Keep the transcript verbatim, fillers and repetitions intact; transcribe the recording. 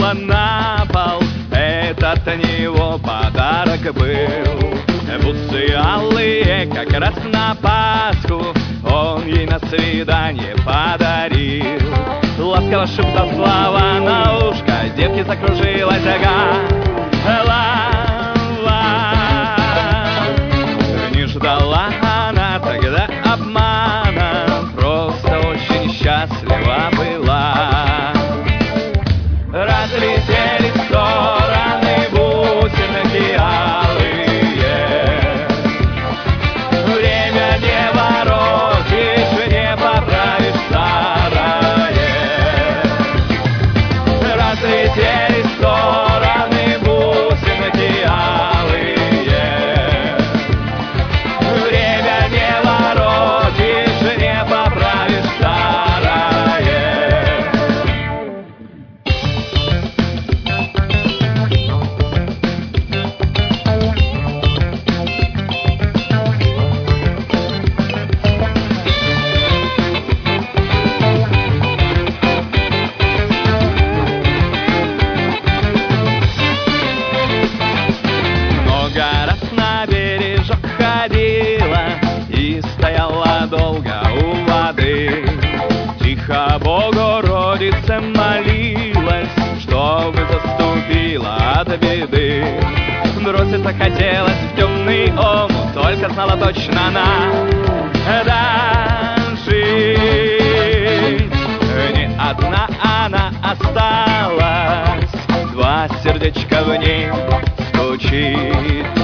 упала на пол. Это от него подарок был. Бусы алые, как раз на Пасху, он ей на свидание подарил. Ласково шептал слова на ушко, девке закружилась голова. Не ждала она тогда обмана, просто очень счастлива была. Разлетелись в стороны бусинки алые. Время не воротишь, не поправишь старое. Разлетелись в стороны бусинки алые. Время не воротишь, не поправишь старое. Много раз на бережок ходила и стояла долго у воды. Тихо Богородице молилась, чтобы заступила от беды. Броситься хотелось в темный омут, только знала точно надо жить. Не одна она осталась, два сердечка в ней стучит.